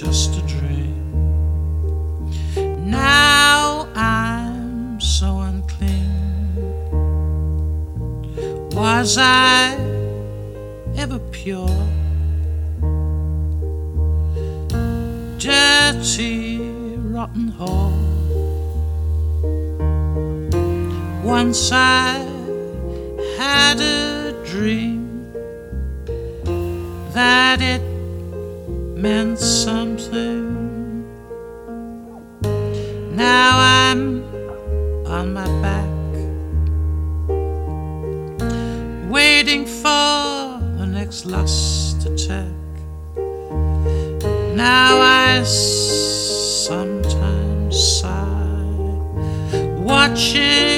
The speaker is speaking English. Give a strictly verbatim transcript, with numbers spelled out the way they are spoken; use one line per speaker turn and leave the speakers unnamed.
just a dream. Now I'm so unclean. Was I ever pure? Dirty, rotten hole. Once I had a dream that it meant something. Now I'm on my back, waiting for the next lust attack. Now I sometimes sigh, watching